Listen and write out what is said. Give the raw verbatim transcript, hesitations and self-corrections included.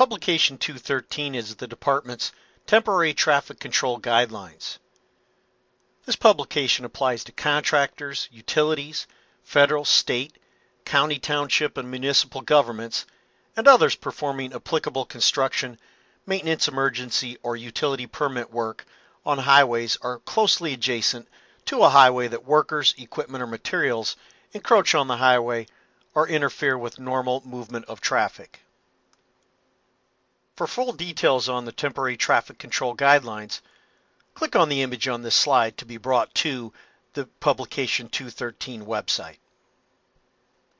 Publication two thirteen is the Department's Temporary Traffic Control Guidelines. This publication applies to contractors, utilities, federal, state, county, township, and municipal governments, and others performing applicable construction, maintenance, emergency, or utility permit work on highways are closely adjacent to a highway that workers, equipment, or materials encroach on the highway or interfere with normal movement of traffic. For full details on the Temporary Traffic Control Guidelines, click on the image on this slide to be brought to the Publication two thirteen website.